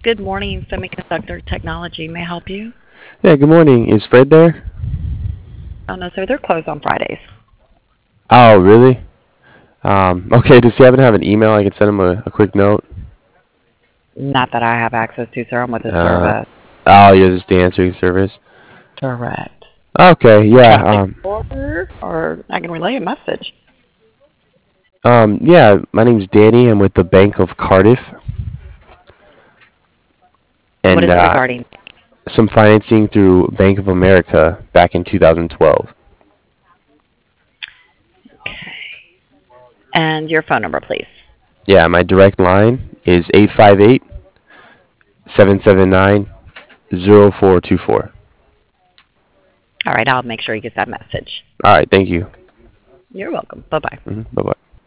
Good morning, Semiconductor Technology. May I help you? Yeah, good morning. Is Fred there? Oh, no, sir. They're closed on Fridays. Oh, really? Okay, does he happen to have an email? I can send him a quick note. Not that I have access to, sir. I'm with the Uh, service. oh, you're just the answering service. Correct. Okay, Can yeah, I take an order or I can relay a message? yeah, my name's Danny. I'm with the Bank of Cardiff, What and is it regarding? some financing through Bank of America back in 2012. Okay. And your phone number, please. Yeah, my direct line is 858-779-0424. All right. I'll make sure he gets that message. All right, thank you. You're welcome. Bye-bye. Bye-bye.